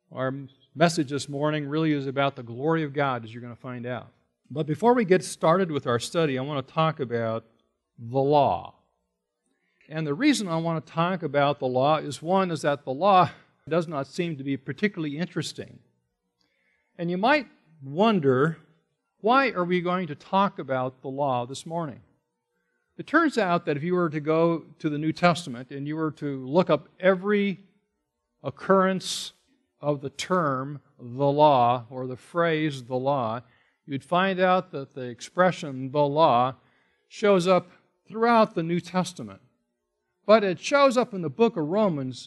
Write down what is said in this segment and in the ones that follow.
Our message this morning really is about the glory of God, as you're going to find out. But before we get started with our study, I want to talk about the law. And the reason I want to talk about the law is, one, is that the law does not seem to be particularly interesting. And you might wonder, why are we going to talk about the law this morning? It turns out that if you were to go to the New Testament and you were to look up every occurrence of the term the law or the phrase the law, you'd find out that the expression the law shows up throughout the New Testament. But it shows up in the book of Romans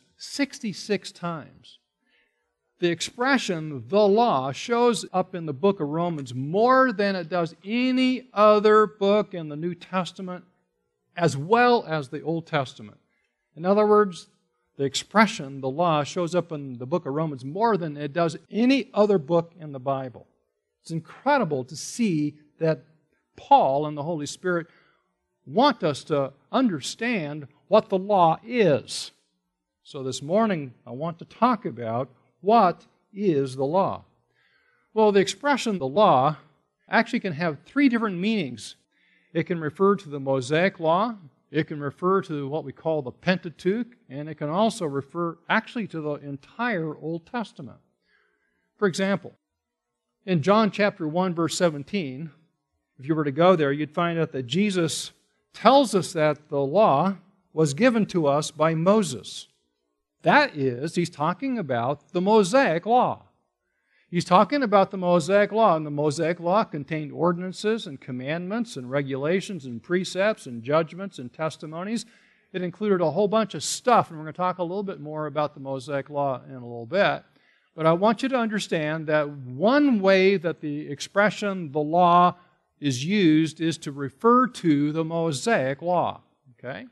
66 times. The expression the law shows up in the book of Romans more than it does any other book in the New Testament, as well as the Old Testament. In other words, the expression, the law, shows up in the book of Romans more than it does any other book in the Bible. It's incredible to see that Paul and the Holy Spirit want us to understand what the law is. So this morning, I want to talk about what is the law. Well, the expression the law actually can have three different meanings. It can refer to the Mosaic Law, it can refer to what we call the Pentateuch, and it can also refer actually to the entire Old Testament. For example, in John chapter 1, verse 17, if you were to go there, you'd find out that Jesus tells us that the law was given to us by Moses. That is, he's talking about the Mosaic Law. He's talking about the Mosaic Law, and the Mosaic Law contained ordinances and commandments and regulations and precepts and judgments and testimonies. It included a whole bunch of stuff, and we're going to talk a little bit more about the Mosaic Law in a little bit. But I want you to understand that one way that the expression the law is used is to refer to the Mosaic Law. Okay?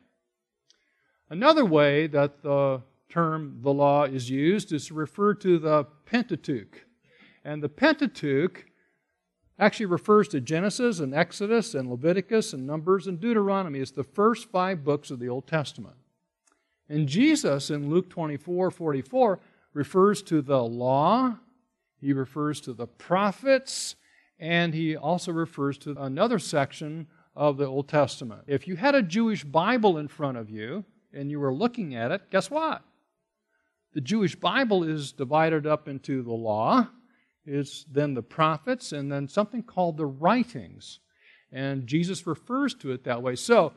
Another way that the term the law is used is to refer to the Pentateuch. And the Pentateuch actually refers to Genesis and Exodus and Leviticus and Numbers and Deuteronomy. It's the first 5 books of the Old Testament. And Jesus in Luke 24:44 refers to the law, he refers to the prophets, and he also refers to another section of the Old Testament. If you had a Jewish Bible in front of you and you were looking at it, guess what? The Jewish Bible is divided up into the law, is then the prophets, and then something called the writings. And Jesus refers to it that way. So,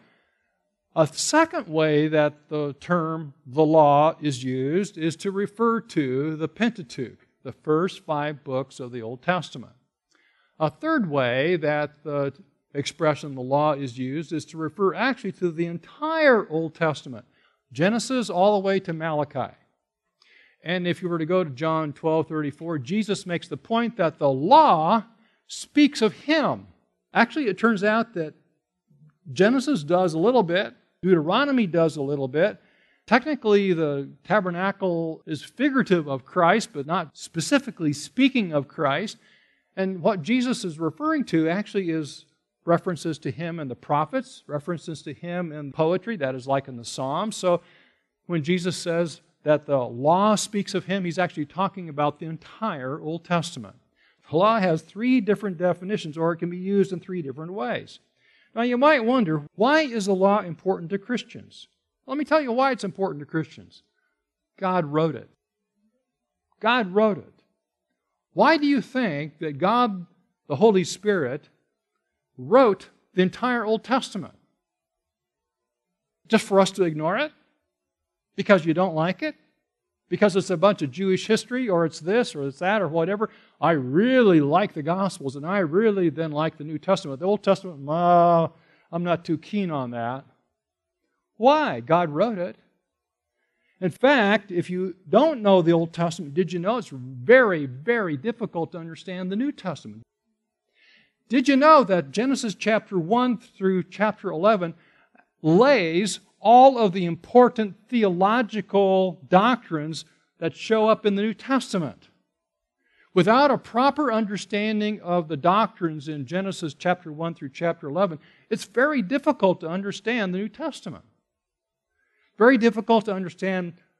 a second way that the term the law is used is to refer to the Pentateuch, the first 5 books of the Old Testament. A third way that the expression the law is used is to refer actually to the entire Old Testament, Genesis all the way to Malachi. And if you were to go to John 12:34, Jesus makes the point that the law speaks of Him. Actually, it turns out that Genesis does a little bit, Deuteronomy does a little bit. Technically, the tabernacle is figurative of Christ, but not specifically speaking of Christ. And what Jesus is referring to actually is references to Him in the prophets, references to Him in poetry, that is like in the Psalms. So when Jesus says that the law speaks of Him, He's actually talking about the entire Old Testament. The law has 3 different definitions, or it can be used in 3 different ways. Now you might wonder, why is the law important to Christians? Let me tell you why it's important to Christians. God wrote it. God wrote it. Why do you think that God, the Holy Spirit, wrote the entire Old Testament? Just for us to ignore it? Because you don't like it? Because it's a bunch of Jewish history, or it's this, or it's that, or whatever? I really like the Gospels, and I really then like the New Testament. The Old Testament, I'm not too keen on that. Why? God wrote it. In fact, if you don't know the Old Testament, did you know it's very, very difficult to understand the New Testament? Did you know that Genesis chapter 1 through chapter 11 lays all of the important theological doctrines that show up in the New Testament? Without a proper understanding of the doctrines in Genesis chapter 1 through chapter 11, it's very difficult to understand the New Testament. Very difficult to understand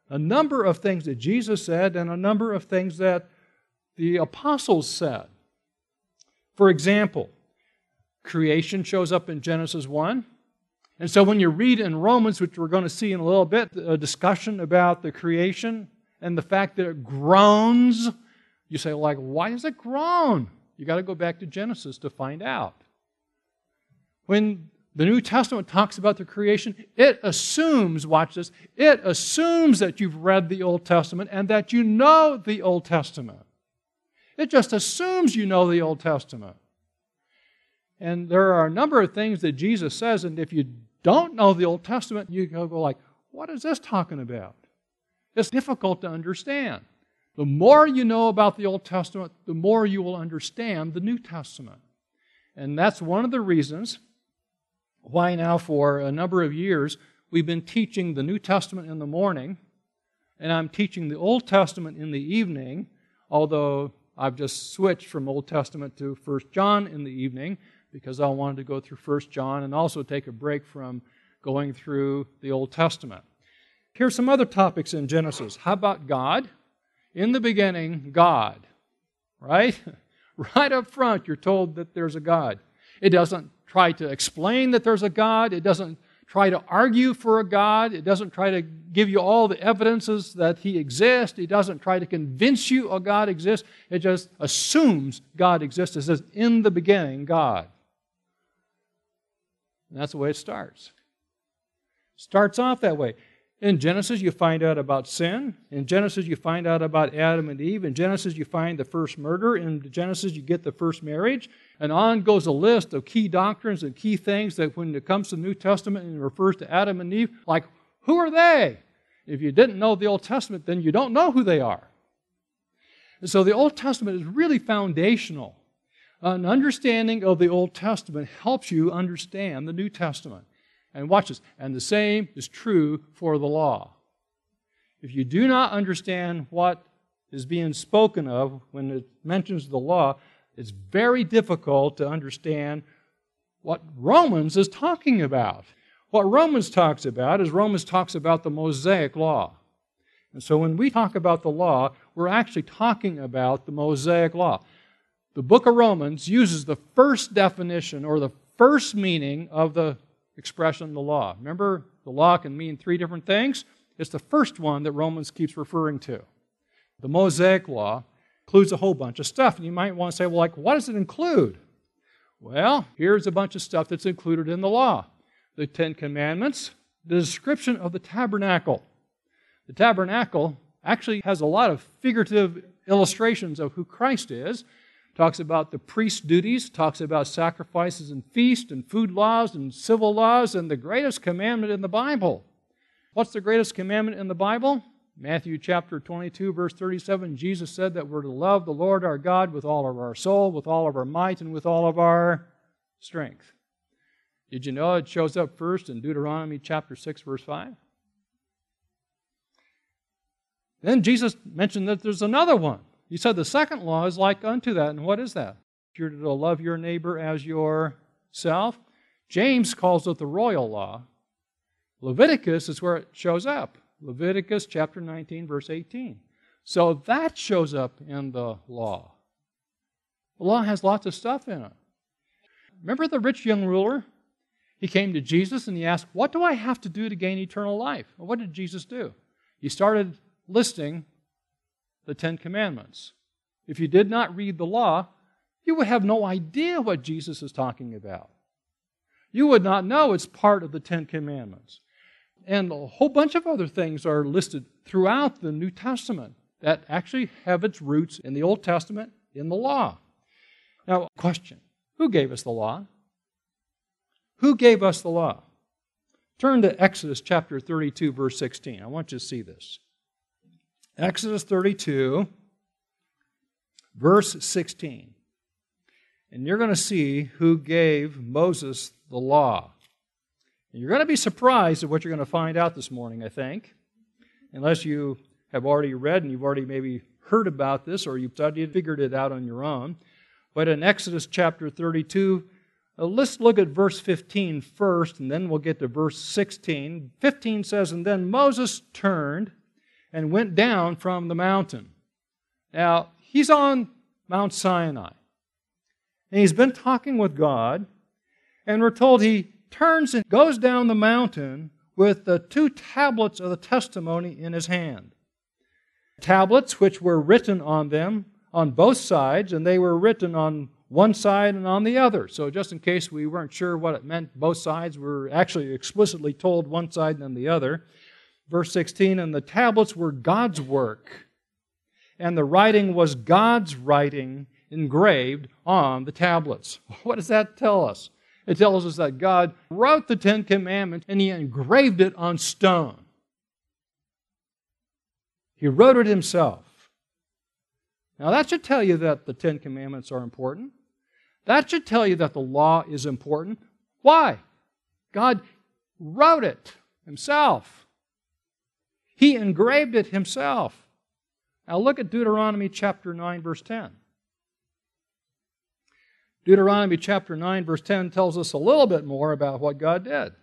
a number of things that Jesus said and a number of things that the apostles said. For example, creation shows up in Genesis 1. And so when you read in Romans, which we're going to see in a little bit, a discussion about the creation and the fact that it groans, you say, like, why does it groan? You got to go back to Genesis to find out. When the New Testament talks about the creation, it assumes, watch this, it assumes that you've read the Old Testament and that you know the Old Testament. It just assumes you know the Old Testament. And there are a number of things that Jesus says, and if you don't know the Old Testament, you go like, what is this talking about? It's difficult to understand. The more you know about the Old Testament, the more you will understand the New Testament. And that's one of the reasons why now for a number of years we've been teaching the New Testament in the morning, and I'm teaching the Old Testament in the evening, although I've just switched from Old Testament to 1 John in the evening because I wanted to go through 1 John and also take a break from going through the Old Testament. Here's some other topics in Genesis. How about God? In the beginning, God, right? Right up front, you're told that there's a God. It doesn't try to explain that there's a God. It doesn't try to argue for a God. It doesn't try to give you all the evidences that He exists. It doesn't try to convince you a God exists. It just assumes God exists. It says, in the beginning, God. And that's the way it starts. Starts off that way. In Genesis, you find out about sin. In Genesis, you find out about Adam and Eve. In Genesis, you find the first murder. In Genesis, you get the first marriage. And on goes a list of key doctrines and key things that when it comes to the New Testament and it refers to Adam and Eve, like, who are they? If you didn't know the Old Testament, then you don't know who they are. And so the Old Testament is really foundational. An understanding of the Old Testament helps you understand the New Testament. And watch this. And the same is true for the law. If you do not understand what is being spoken of when it mentions the law, it's very difficult to understand what Romans is talking about. What Romans talks about is Romans talks about the Mosaic law. And so when we talk about the law, we're actually talking about the Mosaic law. The book of Romans uses the first definition or the first meaning of the expression, the law. Remember, the law can mean three different things. It's the first one that Romans keeps referring to. The Mosaic law includes a whole bunch of stuff. And you might want to say, well, like, what does it include? Well, here's a bunch of stuff that's included in the law. The Ten Commandments, the description of the tabernacle. The tabernacle actually has a lot of figurative illustrations of who Christ is. Talks about the priest's duties, talks about sacrifices and feasts and food laws and civil laws, and the greatest commandment in the Bible. What's the greatest commandment in the Bible? Matthew chapter 22, verse 37, Jesus said that we're to love the Lord our God with all of our soul, with all of our might, and with all of our strength. Did you know it shows up first in Deuteronomy chapter 6, verse 5? Then Jesus mentioned that there's another one. He said the second law is like unto that. And what is that? You're to love your neighbor as yourself. James calls it the royal law. Leviticus is where it shows up. Leviticus chapter 19, verse 18. So that shows up in the law. The law has lots of stuff in it. Remember the rich young ruler? He came to Jesus and he asked, what do I have to do to gain eternal life? Well, what did Jesus do? He started listing the Ten Commandments. If you did not read the law, you would have no idea what Jesus is talking about. You would not know it's part of the Ten Commandments. And a whole bunch of other things are listed throughout the New Testament that actually have its roots in the Old Testament, in the law. Now, question, who gave us the law? Who gave us the law? Turn to Exodus chapter 32, verse 16. I want you to see this. Exodus 32, verse 16. And you're going to see who gave Moses the law. And you're going to be surprised at what you're going to find out this morning, I think. Unless you have already read and you've already maybe heard about this or you've studied, figured it out on your own. But in Exodus chapter 32, let's look at verse 15 first, and then we'll get to verse 16. 15 says, and then Moses turned and went down from the mountain. Now, he's on Mount Sinai. And he's been talking with God, and we're told he turns and goes down the mountain with the 2 tablets of the testimony in his hand. Tablets which were written on them on both sides, and they were written on one side and on the other. So just in case we weren't sure what it meant, both sides were actually explicitly told one side and then the other. Verse 16, and the tablets were God's work, and the writing was God's writing engraved on the tablets. What does that tell us? It tells us that God wrote the 10 Commandments and He engraved it on stone. He wrote it Himself. Now that should tell you that the 10 Commandments are important. That should tell you that the law is important. Why? God wrote it Himself. He engraved it Himself. Now look at Deuteronomy chapter 9, verse 10. Deuteronomy chapter 9, verse 10 tells us a little bit more about what God did.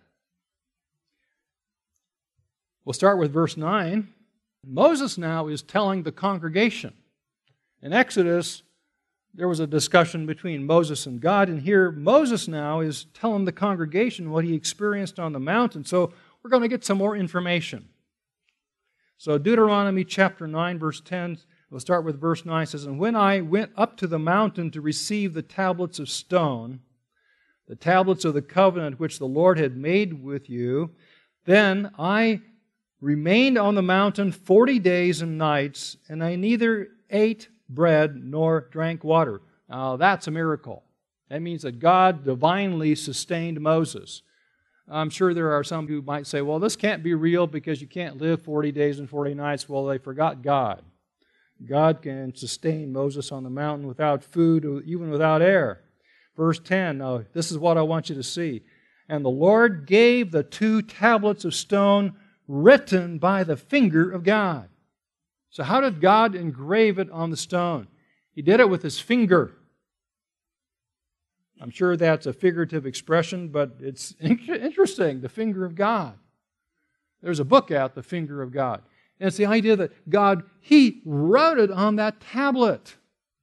We'll start with verse 9. Moses now is telling the congregation. In Exodus, there was a discussion between Moses and God, and here Moses now is telling the congregation what he experienced on the mountain. So we're going to get some more information. So Deuteronomy chapter 9, verse 10, we'll start with verse 9. It says, and when I went up to the mountain to receive the tablets of stone, the tablets of the covenant which the Lord had made with you, then I remained on the mountain 40 days and nights, and I neither ate bread nor drank water. Now that's a miracle. That means that God divinely sustained Moses. I'm sure there are some who might say, well, this can't be real because you can't live 40 days and 40 nights. Well, they forgot God. God can sustain Moses on the mountain without food, even without air. Verse 10, now this is what I want you to see. And the Lord gave the 2 tablets of stone written by the finger of God. So how did God engrave it on the stone? He did it with His finger. I'm sure that's a figurative expression, but it's interesting, the finger of God. There's a book out, The Finger of God. And it's the idea that God, He wrote it on that tablet.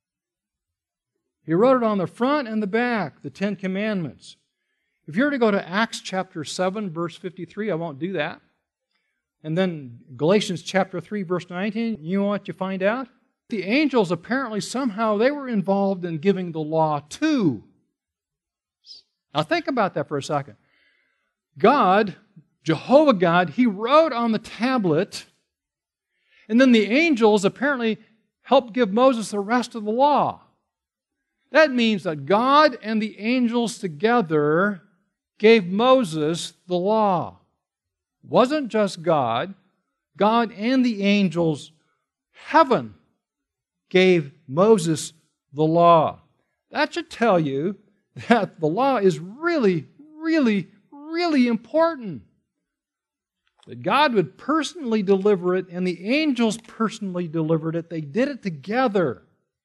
He wrote it on the front and the back, the 10 Commandments. If you were to go to Acts chapter 7, verse 53, I won't do that. And then Galatians chapter 3, verse 19, you know what you find out? The angels apparently somehow they were involved in giving the law too. Now think about that for a second. God, Jehovah God, He wrote on the tablet, and then the angels apparently helped give Moses the rest of the law. That means that God and the angels together gave Moses the law. It wasn't just God. God and the angels, heaven, gave Moses the law. That should tell you that the law is really, really, really important. That God would personally deliver it and the angels personally delivered it. They did it together.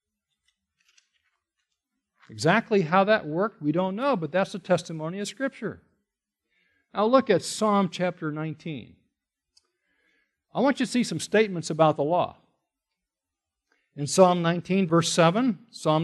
Exactly how that worked, we don't know, but that's the testimony of Scripture. Now look at Psalm chapter 19. I want you to see some statements about the law. In Psalm 19, verse 7,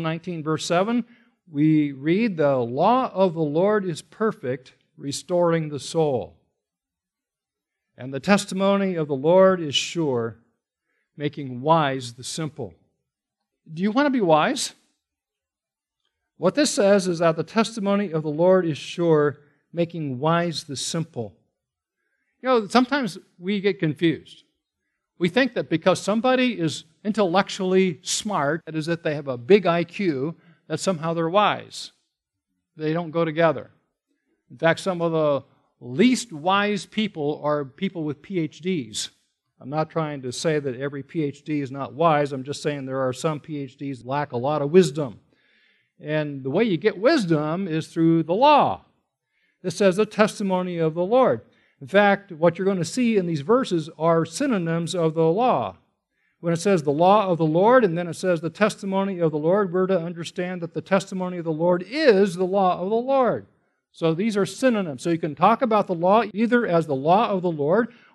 we read, the law of the Lord is perfect, restoring the soul. And the testimony of the Lord is sure, making wise the simple. Do you want to be wise? What this says is that the testimony of the Lord is sure, making wise the simple. You know, sometimes we get confused. We think that because somebody is intellectually smart, that is, that they have a big IQ, that somehow they're wise. They don't go together. In fact, some of the least wise people are people with PhDs. I'm not trying to say that every PhD is not wise. I'm just saying there are some PhDs that lack a lot of wisdom. And the way you get wisdom is through the law. This says the testimony of the Lord. In fact, what you're going to see in these verses are synonyms of the law. When it says the law of the Lord and then it says the testimony of the Lord, we're to understand that the testimony of the Lord is the law of the Lord. So these are synonyms. So you can talk about the law either as the law of the Lord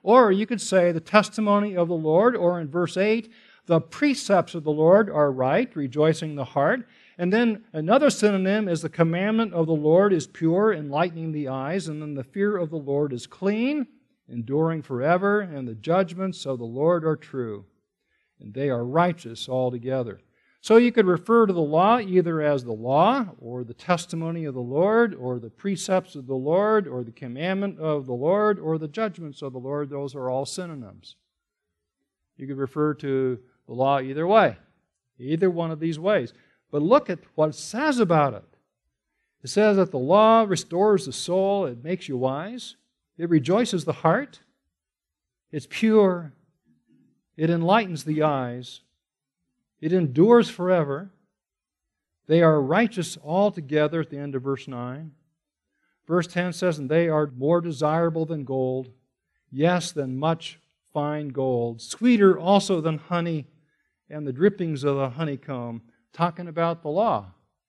Or you could say the testimony of the Lord, or in verse 8, the precepts of the Lord are right, rejoicing the heart. And then another synonym is the commandment of the Lord is pure, enlightening the eyes. And then the fear of the Lord is clean, enduring forever. And the judgments of the Lord are true, and they are righteous altogether. So you could refer to the law either as the law, or the testimony of the Lord, or the precepts of the Lord, or the commandment of the Lord, or the judgments of the Lord. Those are all synonyms. You could refer to the law either way, either one of these ways. But look at what it says about it. It says that the law restores the soul, it makes you wise, it rejoices the heart, it's pure, it enlightens the eyes, it endures forever. They are righteous altogether at the end of verse 9. Verse 10 says, and they are more desirable than gold, yes, than much fine gold, sweeter also than honey and the drippings of the honeycomb, talking about the law.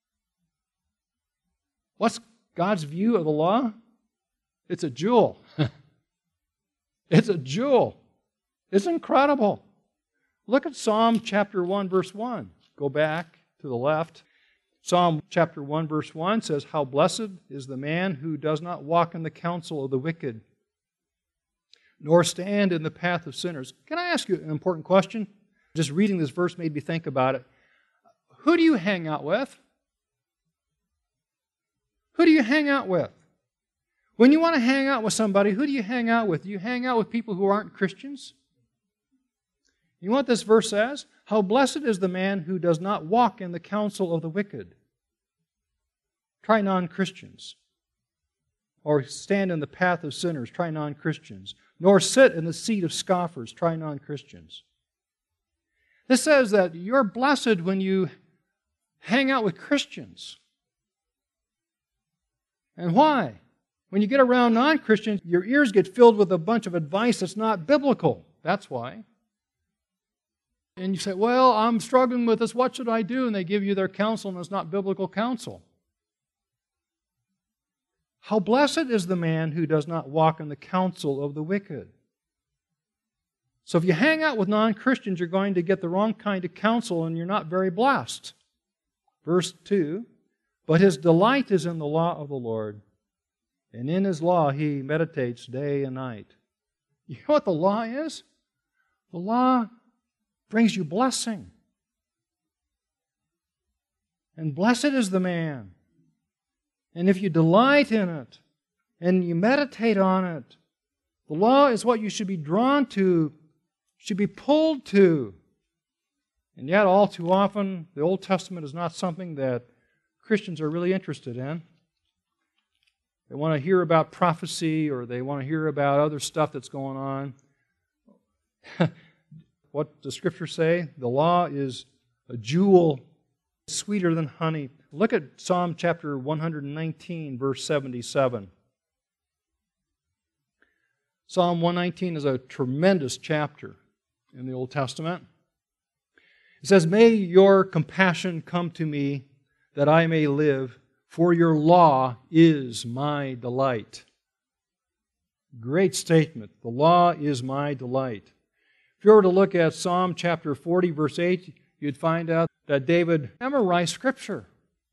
What's God's view of the law? It's a jewel. It's a jewel. It's incredible. Look at Psalm chapter 1, verse 1. Go back to the left. Psalm chapter 1, verse 1 says, how blessed is the man who does not walk in the counsel of the wicked, nor stand in the path of sinners. Can I ask you an important question? Just reading this verse made me think about it. Who do you hang out with? Who do you hang out with? When you want to hang out with somebody, who do you hang out with? Do you hang out with people who aren't Christians? You know what this verse says? How blessed is the man who does not walk in the counsel of the wicked. Try non-Christians. Or stand in the path of sinners. Try non-Christians. Nor sit in the seat of scoffers. Try non-Christians. This says that you're blessed when you hang out with Christians. And why? When you get around non-Christians, your ears get filled with a bunch of advice that's not biblical. That's why. And you say, well, I'm struggling with this. What should I do? And they give you their counsel, and it's not biblical counsel. How blessed is the man who does not walk in the counsel of the wicked. So if you hang out with non-Christians, you're going to get the wrong kind of counsel, and you're not very blessed. Verse 2, but his delight is in the law of the Lord, and in his law he meditates day and night. You know what the law is? The law brings you blessing. And blessed is the man. And if you delight in it, and you meditate on it, the law is what you should be drawn to, should be pulled to. And yet, all too often, the Old Testament is not something that Christians are really interested in. They want to hear about prophecy, or they want to hear about other stuff that's going on. What does Scripture say? The law is a jewel sweeter than honey. Look at Psalm chapter 119, verse 77. Psalm 119 is a tremendous chapter in the Old Testament. It says, may your compassion come to me that I may live, for your law is my delight. Great statement. The law is my delight. If you were to look at Psalm chapter 40, verse 8, you'd find out that David memorized Scripture.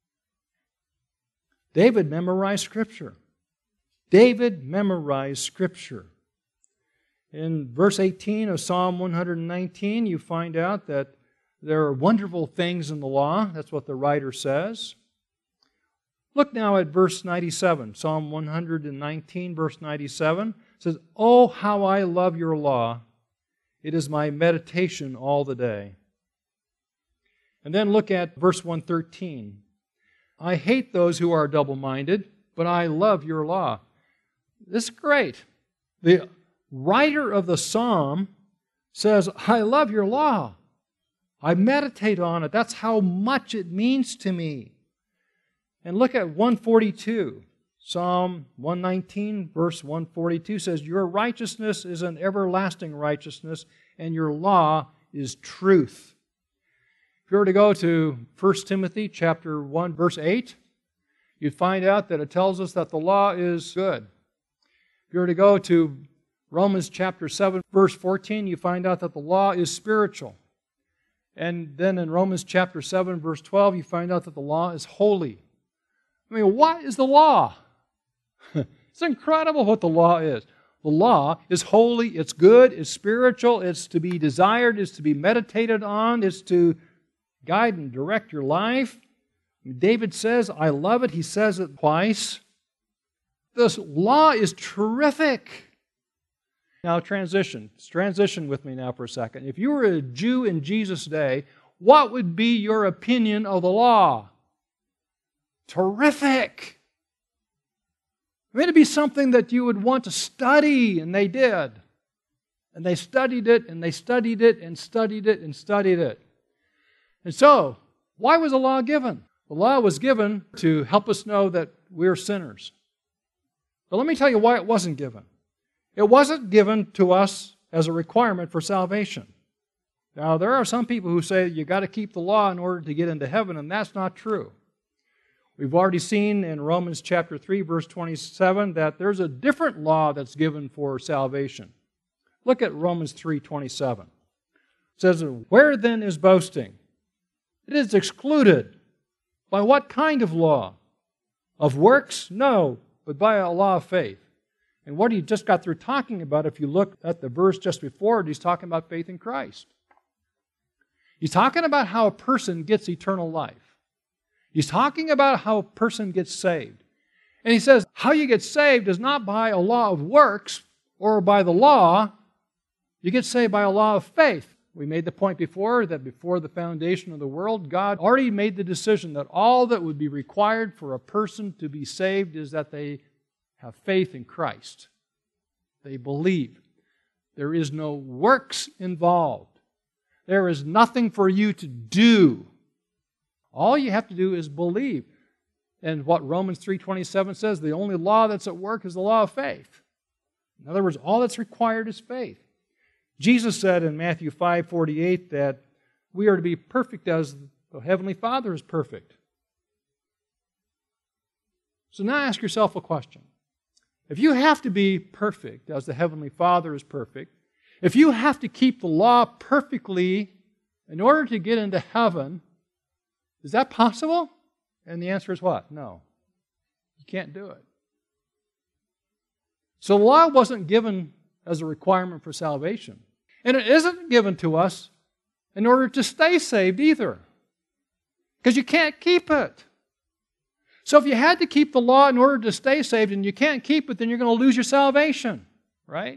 David memorized Scripture. David memorized Scripture. In verse 18 of Psalm 119, you find out that there are wonderful things in the law. That's what the writer says. Look now at verse 97. Psalm 119, verse 97. It says, oh, how I love your law. It is my meditation all the day. And then look at verse 113. I hate those who are double-minded, but I love your law. This is great. The writer of the psalm says, I love your law. I meditate on it. That's how much it means to me. And look at 142. Psalm 119, verse 142 says, your righteousness is an everlasting righteousness, and your law is truth. If you were to go to 1 Timothy chapter 1, verse 8, you'd find out that it tells us that the law is good. If you were to go to Romans chapter 7, verse 14, you find out that the law is spiritual. And then in Romans chapter 7, verse 12, you find out that the law is holy. I mean, what is the law? It's incredible what the law is. The law is holy, it's good, it's spiritual, it's to be desired, it's to be meditated on, it's to guide and direct your life. David says, I love it. He says it twice. This law is terrific. Now transition. Transition with me now for a second. If you were a Jew in Jesus' day, what would be your opinion of the law? Terrific. I mean, it'd be something that you would want to study, and they did. And they studied it, and they studied it, and studied it, and studied it. And so, why was the law given? The law was given to help us know that we're sinners. But let me tell you why it wasn't given. It wasn't given to us as a requirement for salvation. Now, there are some people who say you've got to keep the law in order to get into heaven, and that's not true. We've already seen in Romans chapter 3, verse 27, that there's a different law that's given for salvation. Look at Romans 3:27. It says, where then is boasting? It is excluded. By what kind of law? Of works? No, but by a law of faith. And what he just got through talking about, if you look at the verse just before it, he's talking about faith in Christ. He's talking about how a person gets eternal life. He's talking about how a person gets saved. And he says, how you get saved is not by a law of works or by the law. You get saved by a law of faith. We made the point before that before the foundation of the world, God already made the decision that all that would be required for a person to be saved is that they have faith in Christ. They believe. There is no works involved. There is nothing for you to do. All you have to do is believe. And what Romans 3:27 says, the only law that's at work is the law of faith. In other words, all that's required is faith. Jesus said in Matthew 5:48 that we are to be perfect as the Heavenly Father is perfect. So now ask yourself a question. If you have to be perfect as the Heavenly Father is perfect, if you have to keep the law perfectly in order to get into heaven, is that possible? And the answer is what? No. You can't do it. So the law wasn't given as a requirement for salvation. And it isn't given to us in order to stay saved either. Because you can't keep it. So if you had to keep the law in order to stay saved and you can't keep it, then you're going to lose your salvation. Right?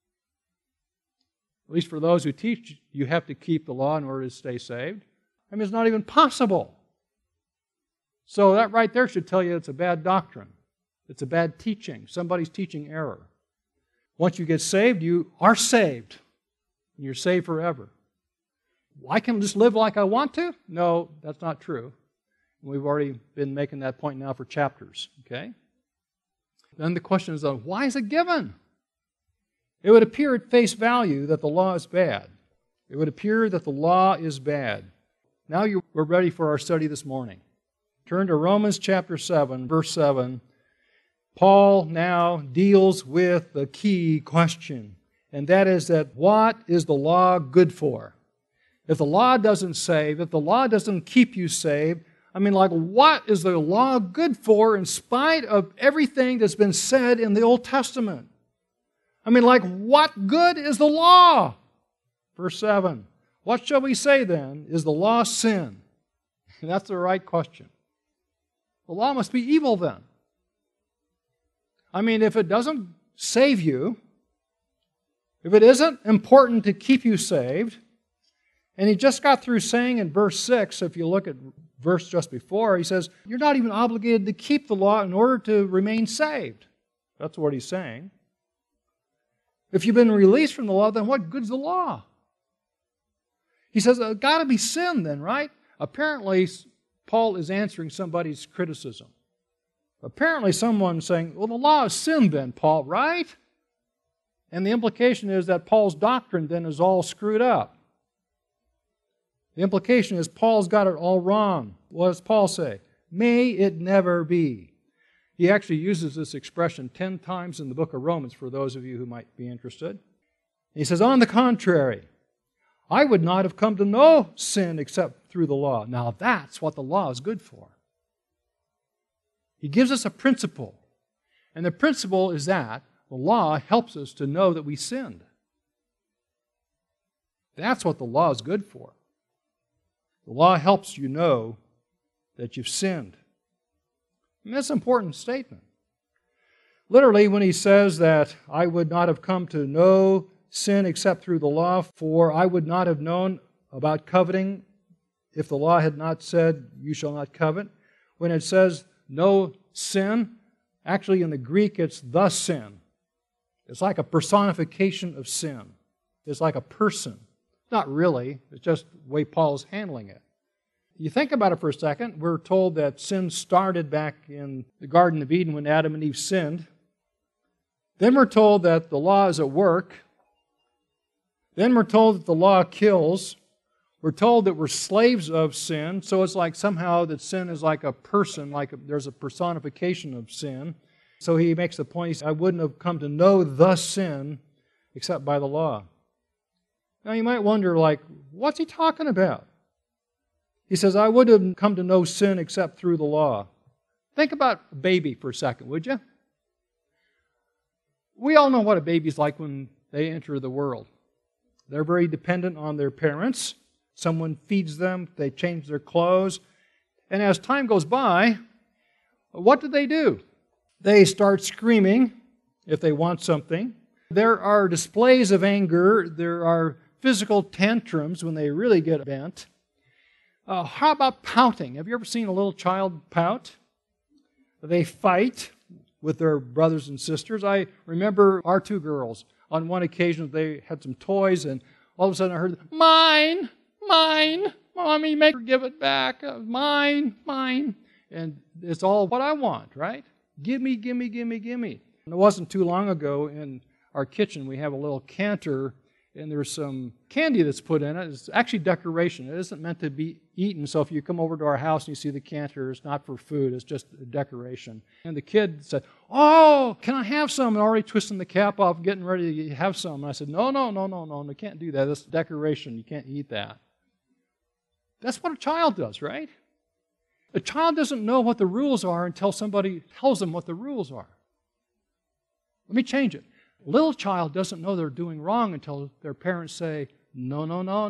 At least for those who teach you have to keep the law in order to stay saved. I mean, it's not even possible. So that right there should tell you it's a bad doctrine. It's a bad teaching. Somebody's teaching error. Once you get saved, you are saved. And you're saved forever. I can just live like I want to? No, that's not true. We've already been making that point now for chapters. Okay? Then the question is, why is it given? It would appear at face value that the law is bad. It would appear that the law is bad. Now we're ready for our study this morning. Turn to Romans chapter 7, verse 7. Paul now deals with the key question, and that is that what is the law good for? If the law doesn't save, if the law doesn't keep you saved, I mean, like, what is the law good for in spite of everything that's been said in the Old Testament? I mean, like, what good is the law? Verse 7. What shall we say then? Is the law sin? And that's the right question. The law must be evil then. I mean, if it doesn't save you, if it isn't important to keep you saved, and he just got through saying in verse 6, if you look at verse just before, he says, you're not even obligated to keep the law in order to remain saved. That's what he's saying. If you've been released from the law, then what good's the law? He says, it's got to be sin then, right? Apparently, Paul is answering somebody's criticism. Apparently, someone's saying, well, the law is sin then, Paul, right? And the implication is that Paul's doctrine then is all screwed up. The implication is Paul's got it all wrong. What does Paul say? May it never be. He actually uses this expression 10 times in the book of Romans for those of you who might be interested. He says, on the contrary, I would not have come to know sin except through the law. Now that's what the law is good for. He gives us a principle. And the principle is that the law helps us to know that we sinned. That's what the law is good for. The law helps you know that you've sinned. And that's an important statement. Literally, when he says that I would not have come to know sin except through the law, for I would not have known about coveting if the law had not said, you shall not covet. When it says no sin, actually in the Greek it's the sin. It's like a personification of sin. It's like a person. Not really, it's just the way Paul's handling it. You think about it for a second, we're told that sin started back in the Garden of Eden when Adam and Eve sinned. Then we're told that the law is at work. Then we're told that the law kills. We're told that we're slaves of sin, so it's like somehow that sin is like a person, there's a personification of sin. So he makes the point, he says, I wouldn't have come to know the sin except by the law. Now you might wonder, what's he talking about? He says, I would have come to know sin except through the law. Think about a baby for a second, would you? We all know what a baby's like when they enter the world. They're very dependent on their parents. Someone feeds them, they change their clothes. And as time goes by, what do? They start screaming if they want something. There are displays of anger. There are physical tantrums when they really get bent. How about pouting? Have you ever seen a little child pout? They fight with their brothers and sisters. I remember our two girls. On one occasion, they had some toys, and all of a sudden I heard, mine, Mommy, make her give it back. Mine. And it's all what I want, right? Gimme. And it wasn't too long ago in our kitchen, we have a little canter, and there's some candy that's put in it. It's actually decoration. It isn't meant to be eaten, so if you come over to our house and you see the canter, it's not for food, it's just a decoration. And the kid said, oh, can I have some? And already twisting the cap off, getting ready to have some. And I said, no, you can't do that. That's decoration. You can't eat that. That's what a child does, right? A child doesn't know what the rules are until somebody tells them what the rules are. Let me change it. A little child doesn't know they're doing wrong until their parents say, no.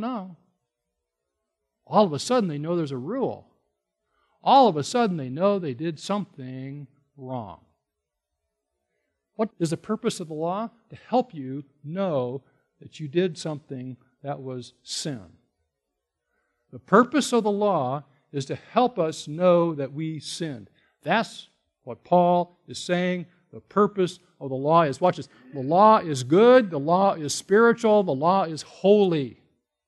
All of a sudden they know there's a rule. All of a sudden they know they did something wrong. What is the purpose of the law? To help you know that you did something that was sin. The purpose of the law is to help us know that we sinned. That's what Paul is saying the purpose of the law is. Watch this. The law is good, the law is spiritual, the law is holy.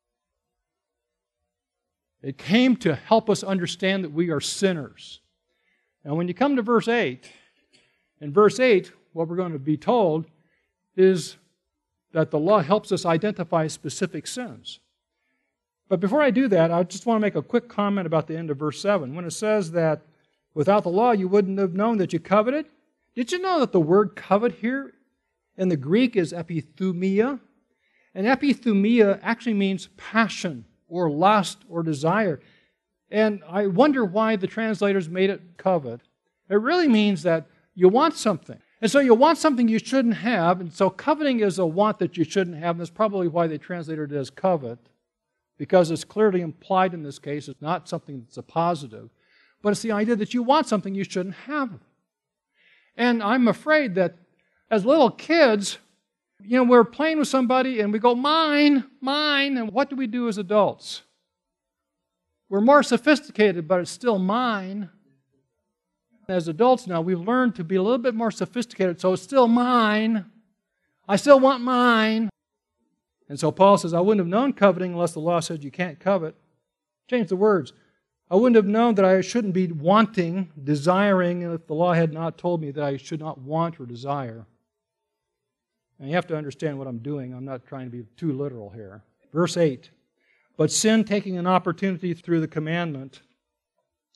It came to help us understand that we are sinners. And when you come to verse 8, in verse 8, what we're going to be told is that the law helps us identify specific sins. But before I do that, I just want to make a quick comment about the end of verse 7. When it says that without the law you wouldn't have known that you coveted, did you know that the word covet here in the Greek is epithumia? And epithumia actually means passion or lust or desire. And I wonder why the translators made it covet. It really means that you want something. And so you want something you shouldn't have, and so coveting is a want that you shouldn't have, and that's probably why they translated it as covet, because it's clearly implied in this case. It's not something that's a positive, but it's the idea that you want something you shouldn't have. And I'm afraid that as little kids, we're playing with somebody and we go, mine, and what do we do as adults? We're more sophisticated, but it's still mine. As adults now, we've learned to be a little bit more sophisticated, so it's still mine. I still want mine. And so Paul says, I wouldn't have known coveting unless the law said you can't covet. Change the words. I wouldn't have known that I shouldn't be wanting, desiring, if the law had not told me that I should not want or desire. And you have to understand what I'm doing. I'm not trying to be too literal here. Verse 8. But sin, taking an opportunity through the commandment,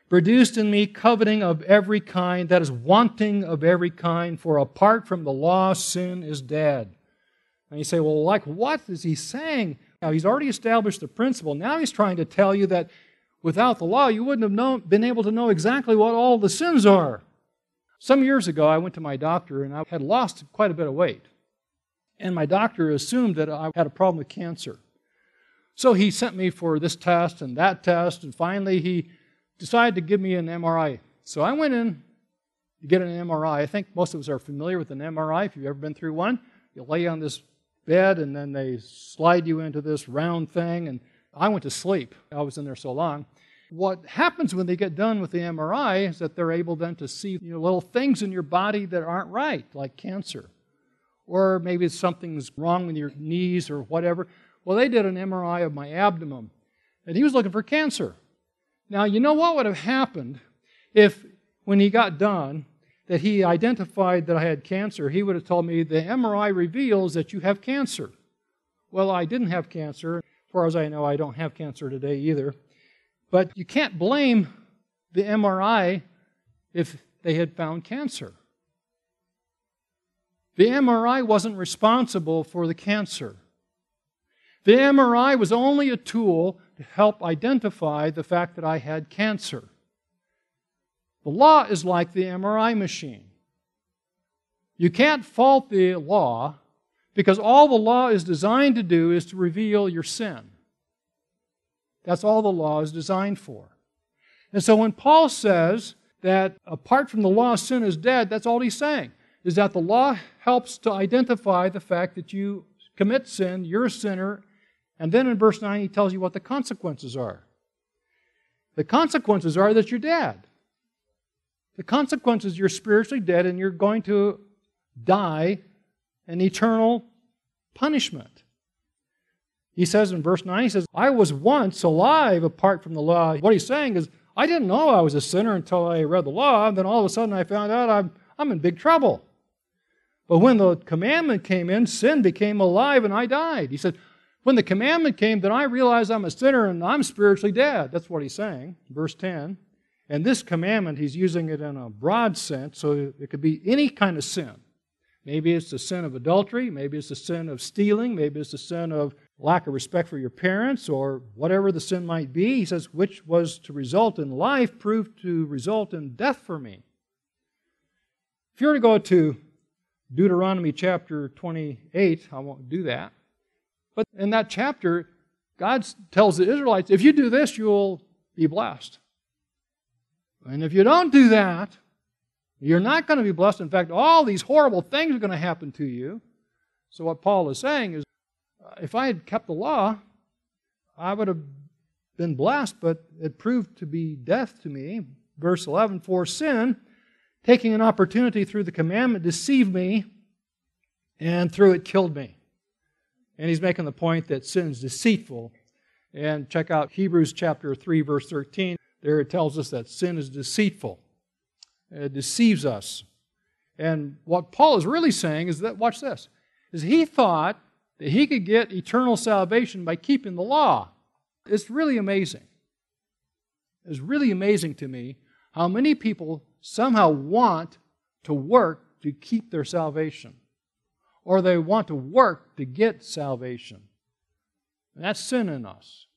produced in me coveting of every kind, that is, wanting of every kind, for apart from the law, sin is dead. And you say, well, like what is he saying? Now, he's already established the principle. Now he's trying to tell you that without the law, you wouldn't have been able to know exactly what all the sins are. Some years ago, I went to my doctor, and I had lost quite a bit of weight. And my doctor assumed that I had a problem with cancer. So he sent me for this test and that test, and finally he decided to give me an MRI. So I went in to get an MRI. I think most of us are familiar with an MRI. If you've ever been through one, you lay on this bed, and then they slide you into this round thing, and I went to sleep. I was in there so long. What happens when they get done with the MRI is that they're able then to see little things in your body that aren't right, like cancer. Or maybe something's wrong with your knees or whatever. Well, they did an MRI of my abdomen, and he was looking for cancer. Now, you know what would have happened if, when he got done, that he identified that I had cancer? He would have told me, the MRI reveals that you have cancer. Well, I didn't have cancer. As far as I know, I don't have cancer today either. But you can't blame the MRI if they had found cancer. The MRI wasn't responsible for the cancer. The MRI was only a tool to help identify the fact that I had cancer. The law is like the MRI machine. You can't fault the law because all the law is designed to do is to reveal your sin. That's all the law is designed for. And so when Paul says that apart from the law, sin is dead, that's all he's saying, is that the law helps to identify the fact that you commit sin, you're a sinner, and then in verse 9 he tells you what the consequences are. The consequences are that you're dead. The consequences, you're spiritually dead and you're going to die an eternal punishment. He says in verse 9, he says, I was once alive apart from the law. What he's saying is, I didn't know I was a sinner until I read the law, and then all of a sudden I found out I'm in big trouble. But when the commandment came in, sin became alive and I died. He said, when the commandment came, then I realized I'm a sinner and I'm spiritually dead. That's what he's saying, verse 10. And this commandment, he's using it in a broad sense, so it could be any kind of sin. Maybe it's the sin of adultery, maybe it's the sin of stealing, maybe it's the sin of lack of respect for your parents, or whatever the sin might be. He says, which was to result in life, proved to result in death for me. If you were to go to Deuteronomy chapter 28, I won't do that, but in that chapter, God tells the Israelites, if you do this, you'll be blessed. And if you don't do that, you're not going to be blessed. In fact, all these horrible things are going to happen to you. So what Paul is saying is, if I had kept the law, I would have been blessed, but it proved to be death to me. Verse 11, for sin, taking an opportunity through the commandment, deceived me, and through it killed me. And he's making the point that sin is deceitful. And check out Hebrews chapter 3, verse 13. There it tells us that sin is deceitful. It deceives us. And what Paul is really saying is that, watch this, is he thought that he could get eternal salvation by keeping the law. It's really amazing. It's really amazing to me how many people somehow want to work to keep their salvation. Or they want to work to get salvation. And that's sin in us.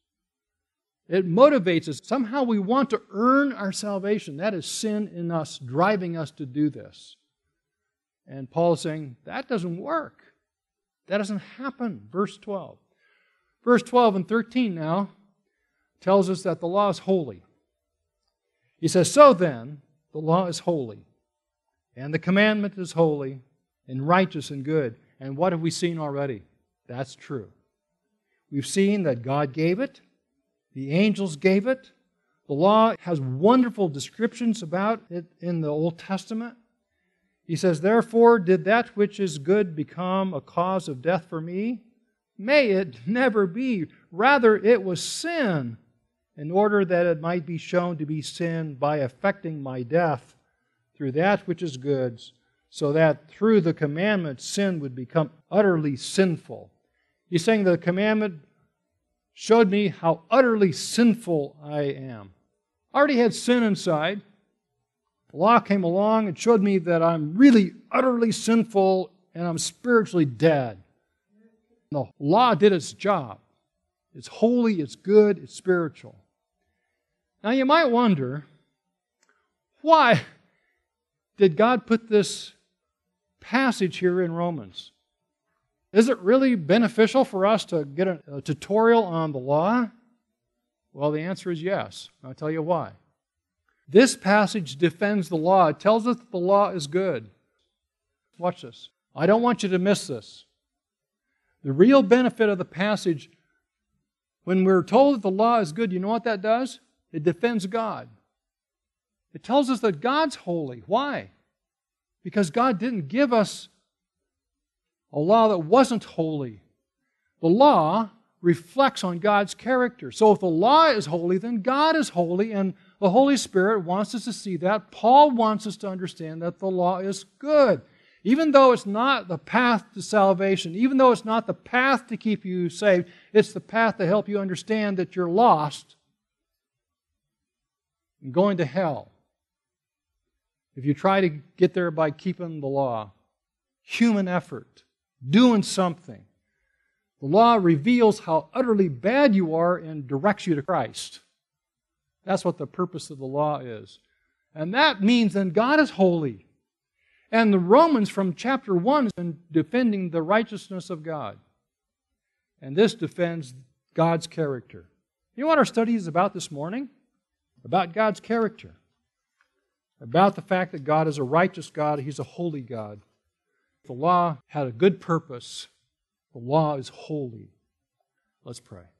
It motivates us. Somehow we want to earn our salvation. That is sin in us, driving us to do this. And Paul is saying, that doesn't work. That doesn't happen. Verse 12. Verse 12 and 13 now tells us that the law is holy. He says, so then, the law is holy, and the commandment is holy, and righteous and good. And what have we seen already? That's true. We've seen that God gave it. The angels gave it. The law has wonderful descriptions about it in the Old Testament. He says, therefore, did that which is good become a cause of death for me? May it never be. Rather, it was sin, in order that it might be shown to be sin by affecting my death through that which is good, so that through the commandment sin would become utterly sinful. He's saying the commandment showed me how utterly sinful I am. I already had sin inside. The law came along and showed me that I'm really utterly sinful and I'm spiritually dead. The law did its job. It's holy, it's good, it's spiritual. Now you might wonder, why did God put this passage here in Romans? Is it really beneficial for us to get a tutorial on the law? Well, the answer is yes. I'll tell you why. This passage defends the law. It tells us that the law is good. Watch this. I don't want you to miss this. The real benefit of the passage, when we're told that the law is good, you know what that does? It defends God. It tells us that God's holy. Why? Because God didn't give us a law that wasn't holy. The law reflects on God's character. So if the law is holy, then God is holy, and the Holy Spirit wants us to see that. Paul wants us to understand that the law is good. Even though it's not the path to salvation, even though it's not the path to keep you saved, it's the path to help you understand that you're lost and going to hell if you try to get there by keeping the law. Human effort, doing something. The law reveals how utterly bad you are and directs you to Christ. That's what the purpose of the law is. And that means then God is holy. And the Romans from chapter 1 is in defending the righteousness of God. And this defends God's character. You know what our study is about this morning? About God's character. About the fact that God is a righteous God, He's a holy God. The law had a good purpose. The law is holy. Let's pray.